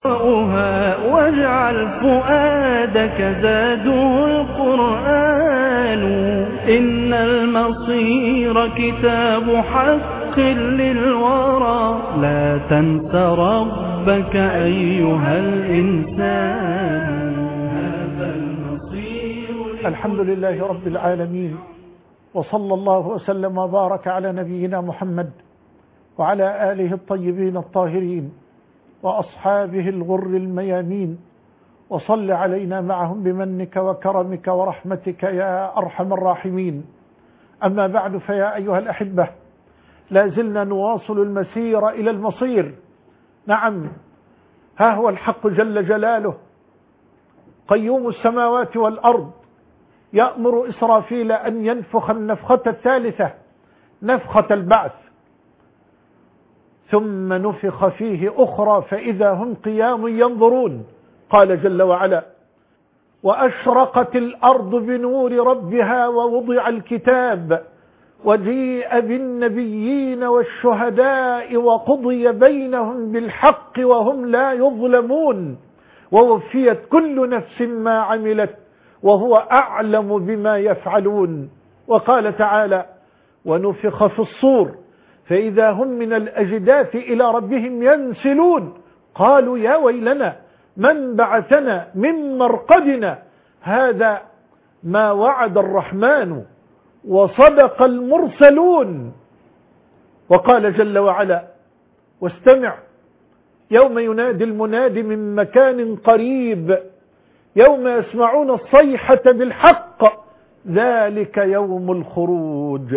واجعل فؤادك زاده القرآن. إن المصير كتاب حق للورى، لا تنس ربك أيها الإنسان. هذا المصير. الحمد لله رب العالمين، وصلى الله وسلم وبارك على نبينا محمد وعلى آله الطيبين الطاهرين وأصحابه الغر الميامين، وصل علينا معهم بمنك وكرمك ورحمتك يا أرحم الراحمين. أما بعد، فيا أيها الأحبة، لا زلنا نواصل المسير إلى المصير. نعم، ها هو الحق جل جلاله قيوم السماوات والأرض يأمر إسرافيل أن ينفخ النفخة الثالثة، نفخة البعث، ثم نفخ فيه أخرى فإذا هم قيام ينظرون. قال جل وعلا: وأشرقت الأرض بنور ربها ووضع الكتاب وجيء بالنبيين والشهداء وقضي بينهم بالحق وهم لا يظلمون ووفيت كل نفس ما عملت وهو أعلم بما يفعلون. وقال تعالى: ونفخ في الصور فإذا هم من الأجداث إلى ربهم ينسلون قالوا يا ويلنا من بعثنا من مرقدنا هذا ما وعد الرحمن وصدق المرسلون. وقال جل وعلا: واستمع يوم ينادي المناد من مكان قريب يوم يسمعون الصيحة بالحق ذلك يوم الخروج.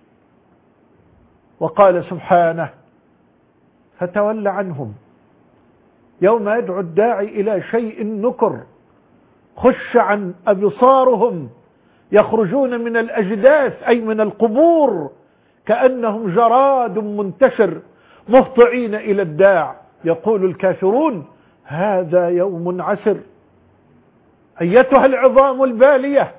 وقال سبحانه: فتول عنهم يوم يدعو الداعي إلى شيء نكر خش عن أبصارهم يخرجون من الأجداث أي من القبور كأنهم جراد منتشر مهطعين إلى الداع يقول الكافرون هذا يوم عسر. أيتها العظام البالية،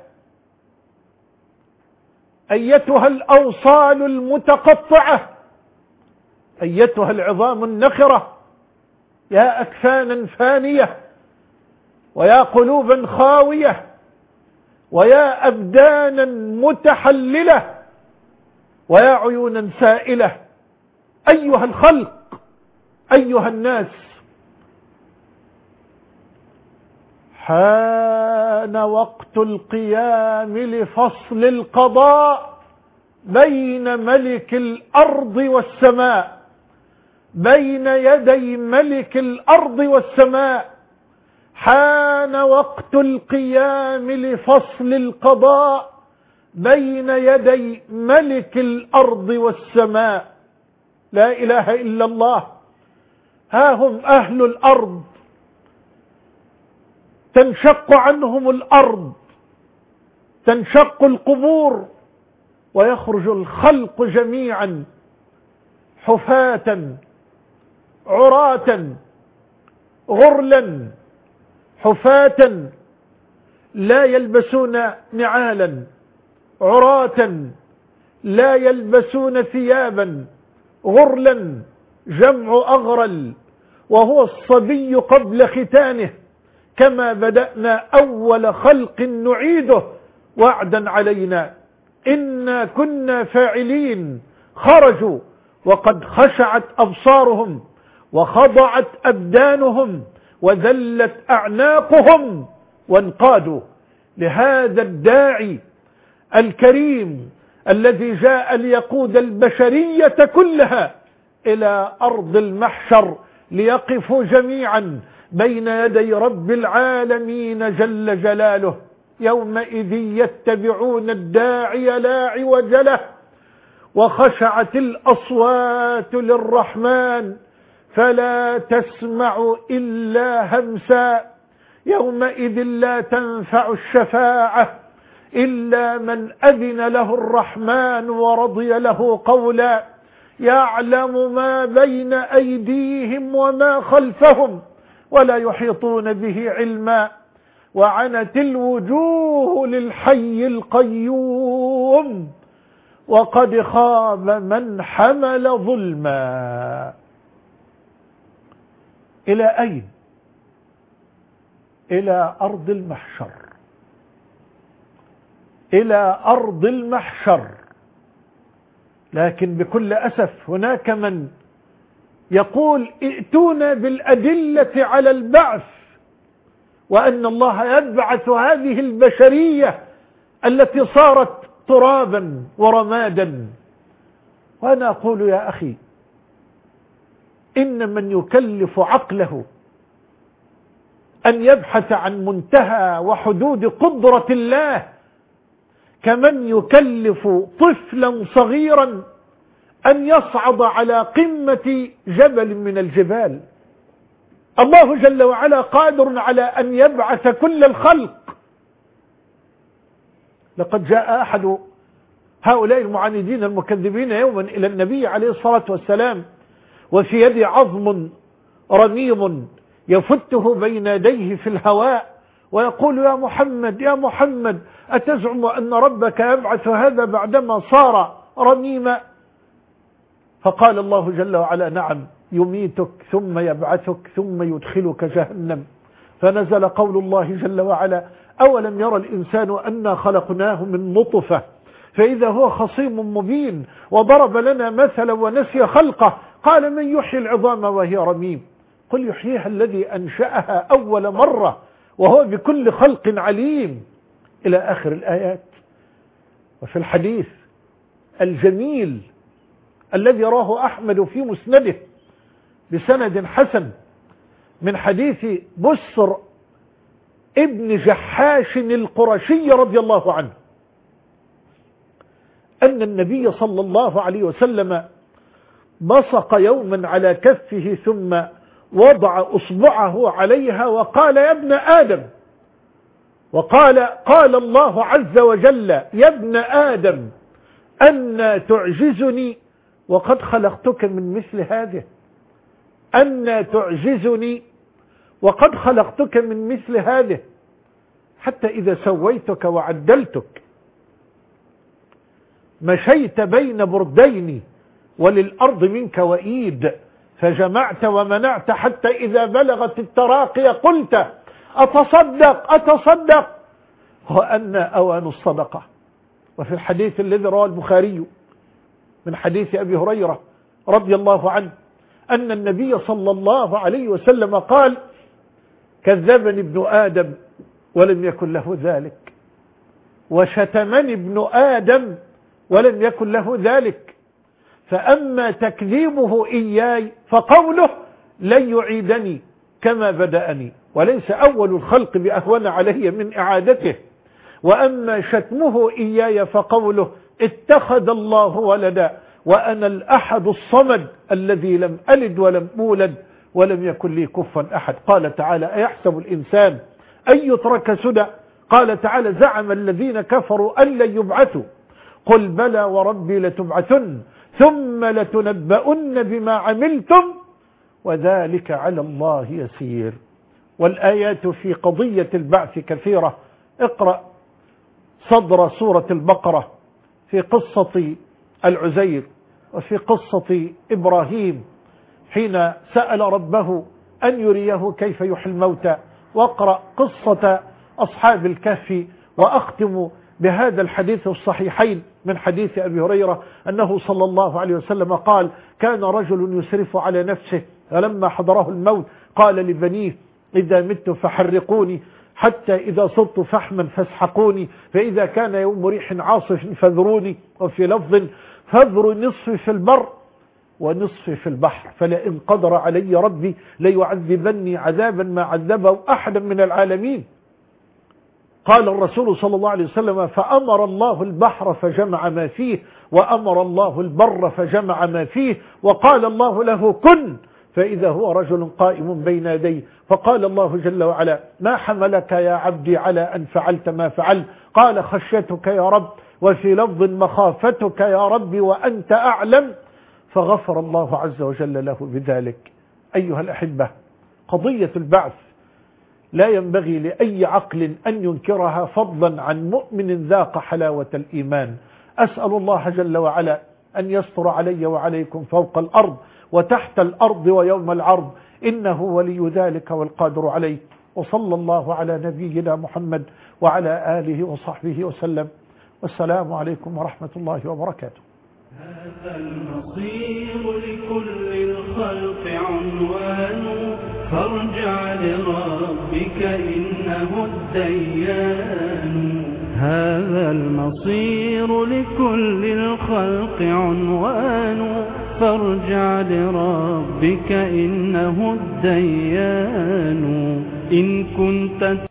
أيتها الأوصال المتقطعة، أيتها العظام النخرة، يا أكفانا فانية ويا قلوبا خاوية ويا أبدانا متحللة ويا عيونا سائلة، أيها الخلق، أيها الناس، حان وقت القيام لفصل القضاء بين ملك الأرض والسماء، بين يدي ملك الأرض والسماء. حان وقت القيام لفصل القضاء بين يدي ملك الأرض والسماء. لا إله إلا الله. ها هم أهل الأرض تنشق عنهم الأرض، تنشق القبور، ويخرج الخلق جميعا حفاة عراة غرلا، حفاة لا يلبسون نعالا، عراة لا يلبسون ثيابا، غرلا جمع أغرل، وهو الصبي قبل ختانه، كما بدأنا أول خلق نعيده وعدا علينا إنا كنا فاعلين. خرجوا وقد خشعت أبصارهم وخضعت أبدانهم وذلت أعناقهم وانقادوا لهذا الداعي الكريم الذي جاء ليقود البشرية كلها إلى أرض المحشر ليقفوا جميعا بين يدي رب العالمين جل جلاله. يومئذ يتبعون الداعي لا عوج له وخشعت الأصوات للرحمن فلا تسمع إلا همسا. يومئذ لا تنفع الشفاعة إلا من أذن له الرحمن ورضي له قولا. يعلم ما بين أيديهم وما خلفهم ولا يحيطون به علما. وعنت الوجوه للحي القيوم وقد خاب من حمل ظلما. إلى أين إلى أرض المحشر، إلى أرض المحشر. لكن بكل أسف هناك من يقول ائتونا بالأدلة على البعث، وأن الله يبعث هذه البشرية التي صارت ترابا ورمادا. وأنا أقول يا أخي، إن من يكلف عقله أن يبحث عن منتهى وحدود قدرة الله كمن يكلف طفلا صغيرا أن يصعد على قمة جبل من الجبال. الله جل وعلا قادر على أن يبعث كل الخلق. لقد جاء أحد هؤلاء المعاندين المكذبين يوما إلى النبي عليه الصلاة والسلام وفي يده عظم رميم يفته بين يديه في الهواء ويقول: يا محمد يا محمد، أتزعم أن ربك يبعث هذا بعدما صار رميما؟ فقال الله جل وعلا: نعم، يميتك ثم يبعثك ثم يدخلك جهنم. فنزل قول الله جل وعلا: أولم يرى الإنسان أنا خلقناه من نطفة فإذا هو خصيم مبين وضرب لنا مثلا ونسي خلقه قال: من يحيي العظام وهي رميم؟ قل يحييها الذي أنشأها أول مرة وهو بكل خلق عليم، إلى آخر الآيات. وفي الحديث الجميل الذي راه أحمد في مسنده بسند حسن من حديث بسر ابن جحاش القرشي رضي الله عنه أن النبي صلى الله عليه وسلم بصق يوما على كفه ثم وضع أصبعه عليها وقال: يا ابن آدم، قال الله عز وجل: يا ابن آدم أن تعجزني وقد خلقتك من مثل هذه، أن تعجزني وقد خلقتك من مثل هذه، حتى إذا سويتك وعدلتك مشيت بين بردين وللأرض منك وإيد، فجمعت ومنعت حتى إذا بلغت التراقي قلت: أتصدق وأن أوان الصدقة. وفي الحديث الذي رواه البخاري من حديث أبي هريرة رضي الله عنه أن النبي صلى الله عليه وسلم قال: كذبني ابن آدم ولم يكن له ذلك، وشتمني ابن آدم ولم يكن له ذلك، فأما تكذيبه إياي فقوله: لن يعيدني كما بدأني، وليس أول الخلق بأهون علي من إعادته، وأما شتمه إياي فقوله: اتخذ الله ولدا وأنا الأحد الصمد الذي لم ألد ولم أولد ولم يكن لي كفوا أحد. قال تعالى: أيحسب الإنسان أن يترك سدى؟ قال تعالى: زعم الذين كفروا أن لن يبعثوا، قل بلى وربي لتبعثن ثم لتنبؤن بما عملتم وذلك على الله يسير. والآيات في قضية البعث كثيرة. اقرأ صدر سورة البقرة في قصة العزير وفي قصة إبراهيم حين سأل ربه أن يريه كيف يحيي الموتى، واقرأ قصة أصحاب الكهف. وأختم بهذا الحديث الصحيحين من حديث أبي هريرة أنه صلى الله عليه وسلم قال: كان رجل يسرف على نفسه فلما حضره الموت قال لبنيه: إذا مت فحرقوني، حتى إذا صرت فحما فاسحقوني، فإذا كان يوم ريح عاصف فذروني، وفي لفظ: فذر نصف في البر ونصف في البحر، فلئن قدر علي ربي ليعذبني عذابا ما عذبه أحدا من العالمين. قال الرسول صلى الله عليه وسلم: فأمر الله البحر فجمع ما فيه، وأمر الله البر فجمع ما فيه، وقال الله له: كن، فإذا هو رجل قائم بين يديه، فقال الله جل وعلا: ما حملك يا عبدي على أن فعلت ما فعلت؟ قال: خشيتك يا رب، وفي لفظ: مخافتك يا رب وأنت أعلم، فغفر الله عز وجل له بذلك. أيها الأحبة، قضية البعث لا ينبغي لأي عقل أن ينكرها، فضلا عن مؤمن ذاق حلاوة الإيمان. أسأل الله جل وعلا أن يستر علي وعليكم فوق الأرض وتحت الأرض ويوم العرض، إنه ولي ذلك والقادر عليه. وصلى الله على نبينا محمد وعلى آله وصحبه وسلم. والسلام عليكم ورحمة الله وبركاته. هذا المصير لكل الخلق عنوان، فارجع لربك إنه الديان. هذا المصير لكل الخلق عنوان، فارجع لربك إنه الديان. إن كنت